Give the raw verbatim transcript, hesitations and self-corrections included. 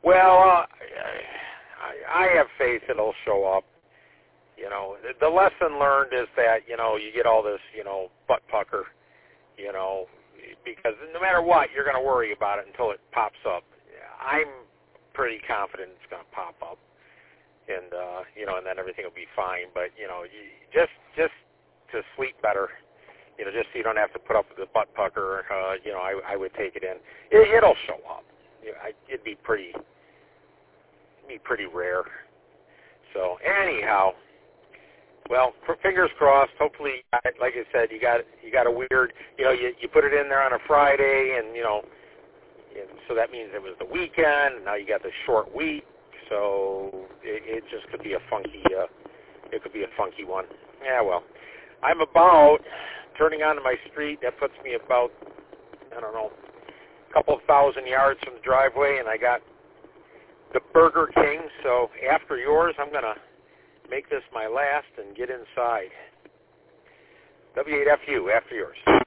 Well, uh, I, I have faith it'll show up. You know, the, the lesson learned is that, you know, you get all this, you know, butt pucker, you know, because no matter what, you're going to worry about it until it pops up. I'm pretty confident it's going to pop up, and, uh, you know, and then everything will be fine. But, you know, you, just just to sleep better, you know, just so you don't have to put up with the butt pucker, uh, you know, I, I would take it in. It, it'll show up. You know, I, it'd be pretty, be pretty rare. So anyhow, well, fingers crossed. Hopefully, like I said, you got you got a weird, you know, you you put it in there on a Friday, and you know, and so that means it was the weekend. And now you got the short week, so it, it just could be a funky, uh, it could be a funky one. Yeah, well, I'm about turning onto my street. That puts me about, I don't know, a couple of thousand yards from the driveway, and I got the Burger King. So after yours, I'm gonna make this my last and get inside. W eight F U, after yours.